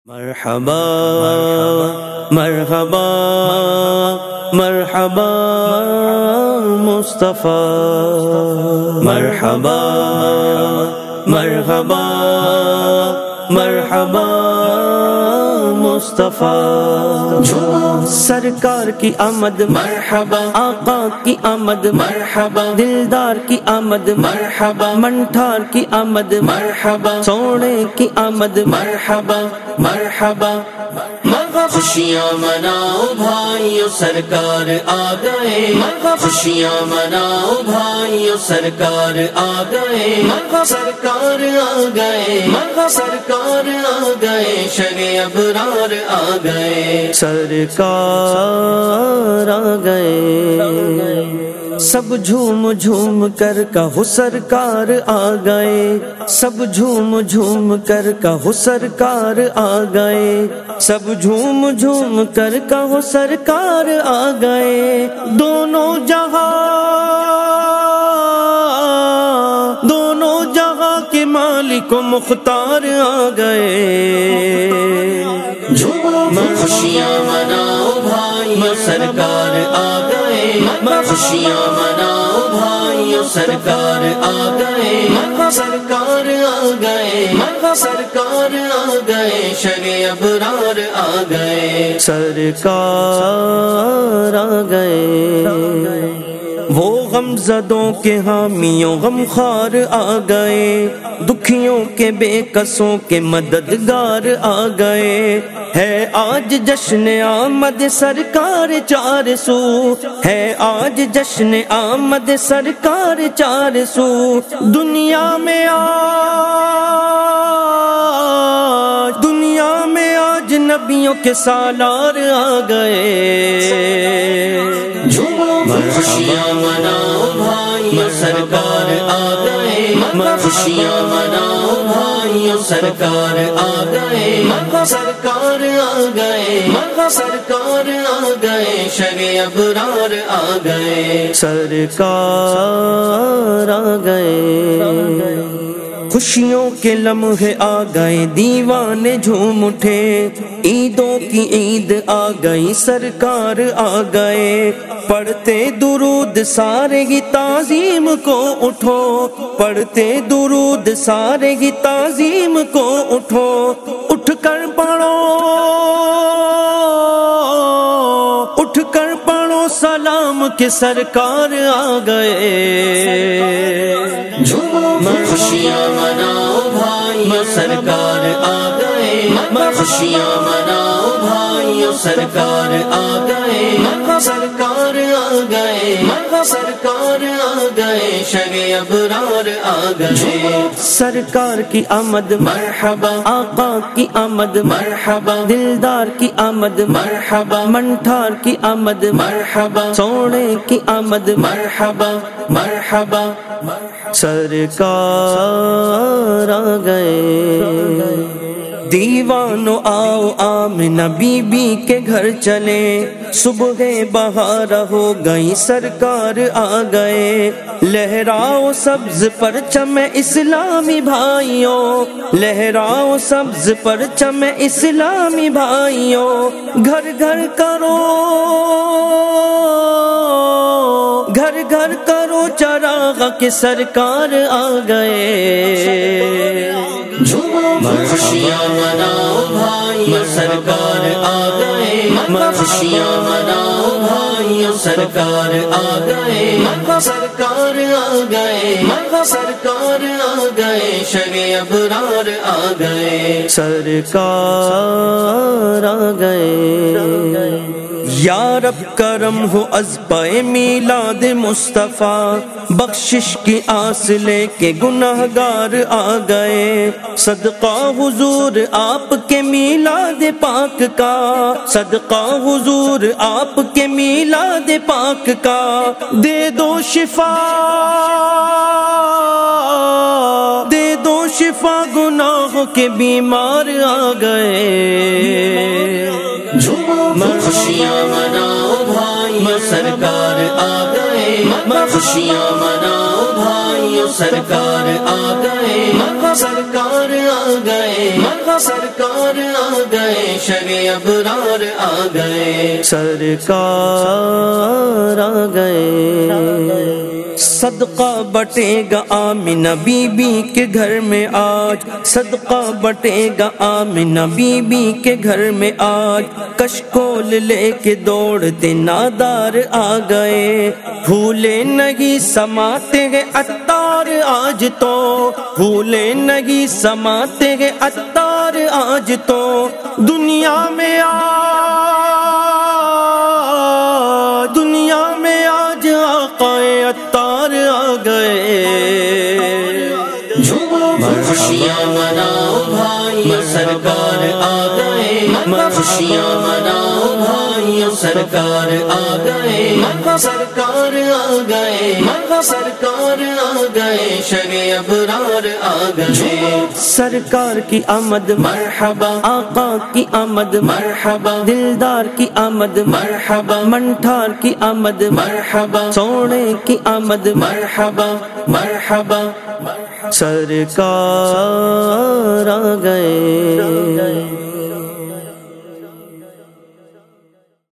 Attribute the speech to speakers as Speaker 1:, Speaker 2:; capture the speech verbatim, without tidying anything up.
Speaker 1: مرحبا مرحبا مرحبا مصطفیٰ، مرحبا مرحبا مرحبا مصطفیٰ، سرکار کی آمد مرحبا، آقا کی آمد مرحبا، دلدار کی آمد مرحبا، منٹھار کی آمد مرحبا، سونے کی آمد مرحبا مرحبا مرحبا، خوشیاں مناؤ بھائیو سرکار آ گئے، خوشیاں مناؤ بھائیو سرکار آ گئے، سرکار آ گئے، سرکار آ گئے، شرع ابرار آ گئے، سرکار آ گئے، سب جھوم جھوم کر کہو سرکار آ گئے، سب جھوم جھوم کر کہو سرکار آ گئے، سب جھوم جھوم کر کہو سرکار آ گئے، دونوں جہاں دونوں جہاں کے مالک و مختار آ گئے، خوشیاں مناؤ بھائیو سرکار آ گئے، خوشیاں مناؤ بھائیو سرکار آ گئے، سرکار آ گئے، سرکار آ گئے، شرع ابرار آ گئے، سرکار آ گئے، وہ غم زدوں کے حامیوں غمخوار آ گئے، دکھیوں کے بے کسوں کے مددگار آ گئے، ہے آج جشن آمد سرکار چار سو، ہے آج جشن آمد سرکار چار سو، دنیا میں آج دنیا میں آج نبیوں کے سالار آ گئے، خوشیاں مناؤ بھائیو سرکار آ گئے، خوشیاں مناؤ بھائیو سرکار آ گئے، سرکار آ گئے، سرکار آ گئے، شرع ابرار آ گئے، سرکار آ گئے، خوشیوں کے لمحے آ گئے، دیوانے جھوم اٹھے، عیدوں کی عید آ گئی، سرکار آ گئے، پڑھتے درود سارے ہی تعظیم کو اٹھو، پڑھتے درود سارے ہی تعظیم کو اٹھو، اٹھ کر پڑھو اٹھ کر پڑھو سلام کے سرکار آ گئے، خوشیاں مناؤ بھائیو سرکار آ گئے، خوشیاں مناؤ بھائیو سرکار آ گئے، سرکار آ گئے، سرکار آ گئے، شرع ابرار آ گئے، سرکار کی آمد مرحبا، آقا کی آمد مرحبا، دلدار کی آمد مرحبا، منٹھار کی آمد مرحبا، سونے کی آمد مرحبا مرحبا، سرکار آ گئے، دیوانو آؤ آمنہ بی بی کے گھر چلے، صبح بہار ہو گئی، سرکار آ گئے، لہراؤ سبز پرچم اسلامی بھائیوں، لہراؤ سبز پرچم اسلامی بھائیوں، گھر گھر کرو گھر گھر کرو چراغ کے سرکار آ گئے، خوشیاں مناؤ بھائیو سرکار آ گئے، خوشیاں مناؤ بھائیو سرکار آ گئے، سرکار آ گئے، سرکار آ گئے، شرع ابرار آ گئے، سرکار آ گئے، یا رب کرم ہو از پائے میلاد مصطفیٰ، بخشش کی آس لے کے گناہ گار آ گئے، صدقہ حضور آپ کے میلاد پاک کا، صدقہ حضور آپ کے میلاد پاک کا، دے دو شفا دے دو شفا گناہوں کے بیمار آ گئے، خوشیاں مناؤ بھائیو سرکار آ گئے، خوشیاں مناؤ بھائیو سرکار آ گئے، گئے مرحبا سرکار آ گئے مرحبا سرکار آ گئے شب ابرار آ گئے سرکار آ گئے صدقہ بٹے گا آمنہ بی بی کے گھر میں آج صدقہ بٹے گا آمنہ بی بی کے گھر میں آج کشکول لے کے دوڑتے نادار آ گئے بھولے نہیں سماتے گے عطار آج تو بھولے نہیں سماتے گے عطار آج تو دنیا میں آ دنیا میں آج آقا عطار آ گئے خوشیاں مناؤ بھائی سرکار آ گئے خوشیاں مناؤ بھائی سرکار آ گئے سرکار آ گئے سرکار آ گئے شب ابرار آ گئے سرکار کی آمد مرحبا آقا کی آمد مرحبا دلدار کی آمد مرحبا منٹھار کی آمد مرحبا سونے کی آمد مرحبا مرحبا سرکار آ گئے